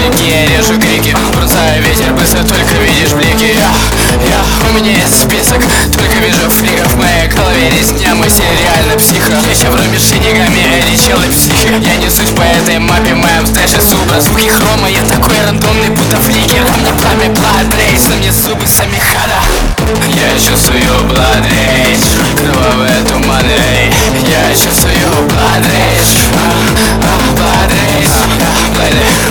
реки, я режу крики, бросаю ветер, быстро только видишь блики. У меня есть список, только вижу фриков в моей голове. Резня, мы все реально психо. Я ща в роме с шинигами, эти челы психи. Я несусь по этой мапе, моем стэше субра. Звуки хрома, я такой рандомный, будто фликер. Ко мне пламя, blood rage, на мне зубы самихада. Я чувствую blood rage, кровавые туманы. Я чувствую blood rage, blood rage, blood rage.